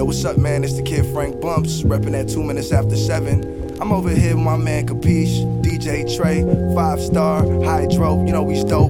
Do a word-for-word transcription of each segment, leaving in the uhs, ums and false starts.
what's up, man? It's the kid Frank Bumps, reppin' at two minutes after seven. I'm over here with my man Capiche, D J Trey, Five Star, Hydro, you know we's dope.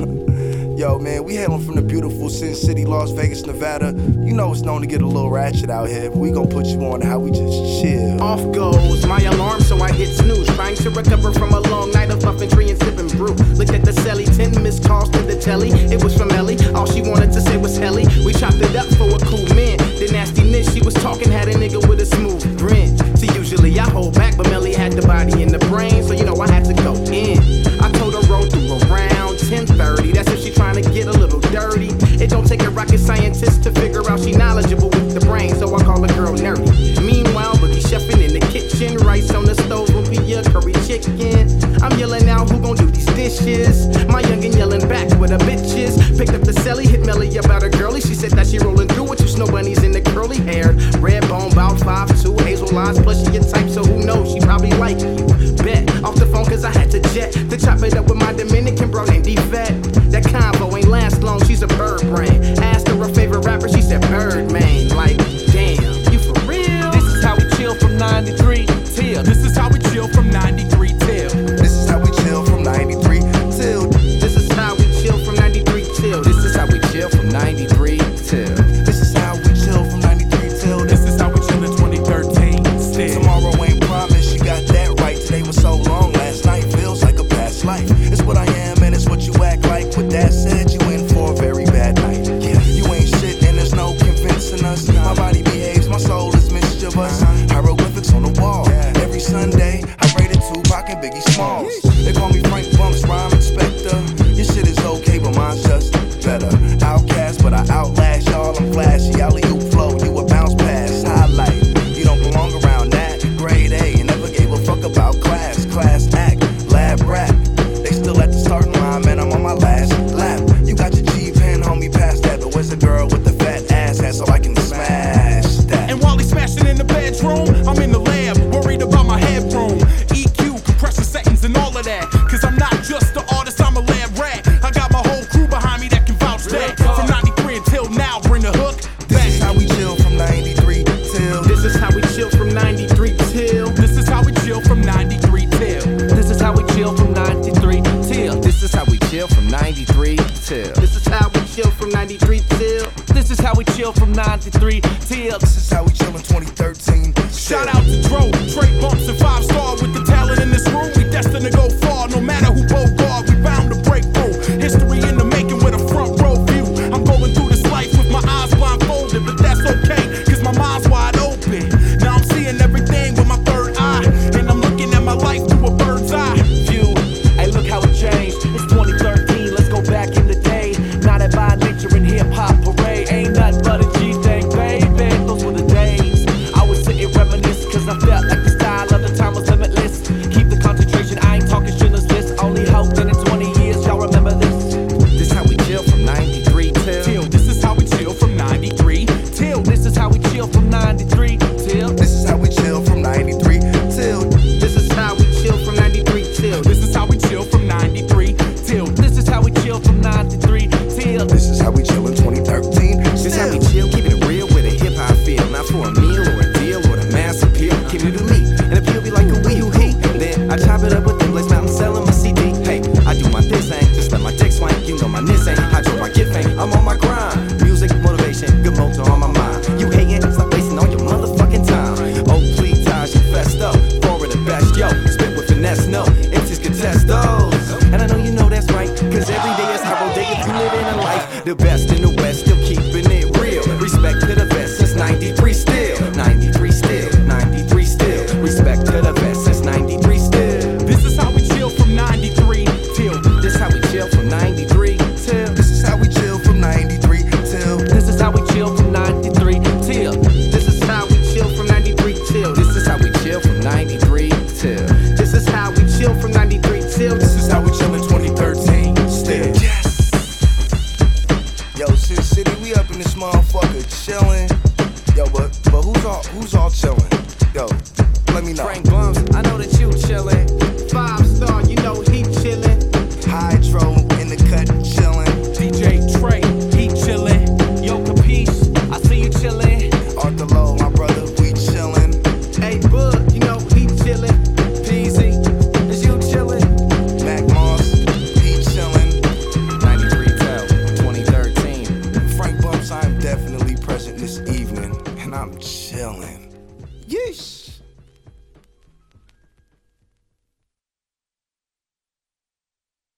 Yo, man, we hailing from the beautiful Sin City, Las Vegas, Nevada. You know it's known to get a little ratchet out here, but we gon' put you on how we just chill. Off goes my alarm, so I hit snooze, trying to recover from a long night of puffin' tree and sippin' brew. Looked at the celly, ten missed calls to the telly. It was from Ellie, all she wanted to say was Helly. We chopped it up for a cool man. The nastiness she was talking had a nigga with a smooth grin. See, usually I hold back, but Melly had the body and the brain, so you know I had to go in. I told her roll through around ten thirty. That's if she trying to get a little dirty. It don't take a rocket scientist to figure out she knowledgeable with the brain, so I call the girl nerdy. Meanwhile, Boogie chefing in the kitchen, rice on the stove will be a curry chicken. I'm yelling out, who gon' do these dishes? My youngin' yelling back with her bitches. Picked up the celly, hit Melly about her girlie. She said that she rolling through with two snow bunnies in the curly hair. Red bone, bout five two, hazel eyes, plus she your type, so who knows? She probably like you. Bet off the phone, cause I had to jet to chop it up with my Dominican bro named D-Fed. That combo ain't last long, she's a bird brain. Asked her her favorite rapper, she said Birdman. Like, damn, you for real? This is how we chill from ninety-three till. This is how we chill from ninety-three till. This is how we chill from ninety-three till. This is how we chill from ninety-three till. This is how we chill from ninety-three till. This is how we chill from ninety-three till. This is how we chill in twenty thirteen still. Tomorrow ain't promised, you got that right. Today was so long, last night feels like a past life. It's what I am and it's what you act like. With that said, you in for a very bad night. Yeah, you ain't shit and there's no convincing us. My body behaves, my soul is mischievous. Hieroglyphics on the wall. Every Sunday, I rated Tupac and Biggie Smalls. They call me Frank Bumps, rhyme inspector. Your shit is okay, but mine's just better. Outcast, but I outlast y'all. I'm flashy, alley-oop flow, you a bounce pass. Highlight, you don't belong around that. Grade A, never gave a fuck about class. Class act, lab rap. They still at the starting line, man, I'm on my last lap. You got your G-pen, homie, pass that. But where's the girl with the fat ass hat so I can smash that? And while he's smashing in the bedroom, I'm in the lab, worried about my headroom. E Q, compressor settings and all of that. Cause I'm not just the artist, I'm a lab rat. I got my whole crew behind me that can vouch that. From ninety-three until now, bring the hook back. This is how we chill from ninety-three till. This is how we chill from ninety-three till. This is how we chill from ninety-three till. This is how we chill from ninety-three till. This is how we chill from ninety-three till. This is how we chill from ninety-three till. This is how we chill from ninety-three till. This is how we chill in twenty thirteen. Shout out to Dro, Trey Bumps and Five Star with the talent in this room. We destined to go far, no matter who bogard, we bound to break through. History in the making with a front row view. I'm going through this life with my eyes blindfolded, but that's okay, cause my mind's wide open. Now I'm seeing everything with my third eye, and I'm looking at my life through a bird's eye view. Hey, look how it changed. It's twenty thirteen, let's go back in the day. Now that by nature in hip-hop parade ain't nothing but a G thing, baby. Those were the days. I was sitting reminisce, cause I felt like the style of the time was limitless. Keep the concentration, I ain't talking Schindler's List. Only hope that in twenty years y'all remember this. This how we chill from ninety-three till. This is how we chill from ninety-three till. This is how we chill from ninety-three till. This is how we chill from ninety-three till. This is how we chill from ninety-three till. This is how we chill from ninety-three till. This is how we chill from ninety-three till. This is how we chill in twenty thirteen. This is how we chill, keeping it real with a hip hop feel. Not for a meal or a deal or the mass appeal. Keep it to me, and appeal be like a wee who he. Then I chop it up with them Blaze Mountain, selling my C D. Hey, I do my this ain't just let my dick swank. You know my this ain't. I drop my get fame. I'm on my grind. Music, motivation, good motor on my mind. You hating, stop wasting all your motherfucking time. Oh, please, Taj, you fessed up. Forward the best, yo. Spit with finesse, no. Empties contest those. And I know you know that's right, cause every day is hard day if you living a life. The best in the West, still keeping it real. Respect to the best since ninety-three still. ninety-three still, ninety-three still. Respect to the best since ninety-three still. This is how we chill from ninety-three till. This how we chill from ninety-three till. This is how we chill from ninety-three till. This is how we chill from ninety-three till. This is how we chill from ninety-three till. This is how we chill from ninety-three till. This is how we chill from ninety-three till. This is how we chill in twenty thirteen. Still. Yes. Yo, Sin City, we up in this motherfucker chillin'. Yo, but but who's all who's all chillin'? Yo, let me know. Frank Bumps, I know that you chillin'. Five Star, you know he chillin'. Hydro in the cut chillin'. D J Trey, he chillin'. Yo, Capiche, I see you chillin'. Arthur Lowe. Sheesh.